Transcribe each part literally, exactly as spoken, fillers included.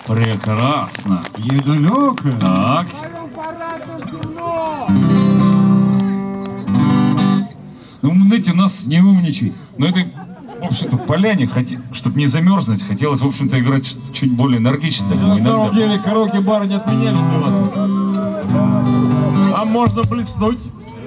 Прекрасно. Недалеко. Так. Ну, знаете, у нас не умничай. Но это, в общем-то, поляне, чтобы не замерзнуть, хотелось, в общем-то, играть чуть более энергично. На самом деле, караоке-бары не отменяли для вас. А можно блеснуть.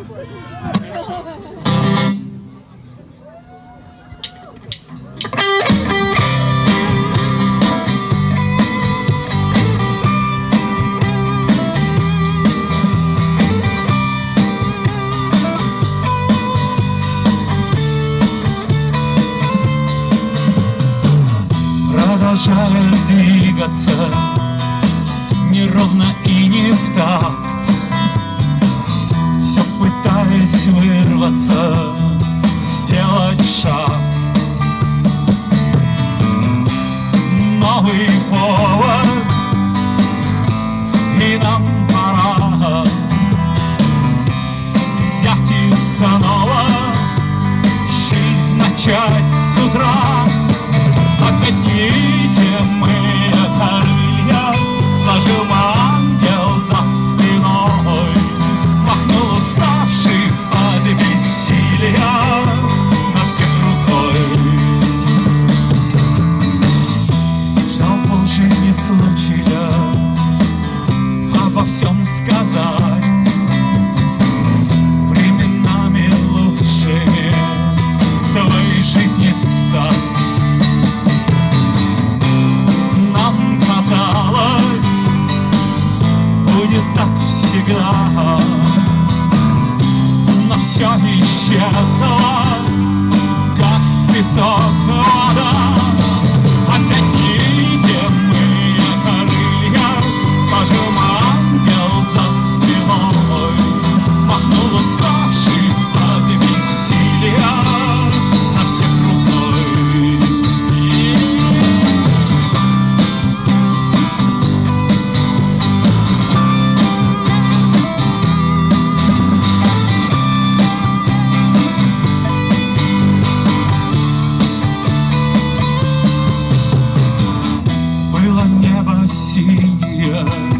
Продолжает двигаться неровно и не в такт, все пытаясь вырваться, сделать шаг. Новый повод, и нам пора взять и снова жизнь начать с утра. Опять не видим мы крылья, сложил ангел за спиной, махнул уставший от бессилия на всех рукой. Ждал полжизни случая обо всем сказать, временами лучшими в твоей жизни стать. Будет так всегда, но все исчезло, как песок вода. Опять не видим мы крылья, сложил ангел за спиной, махнул уставший от бессилия на всех рукой. Было небо синее,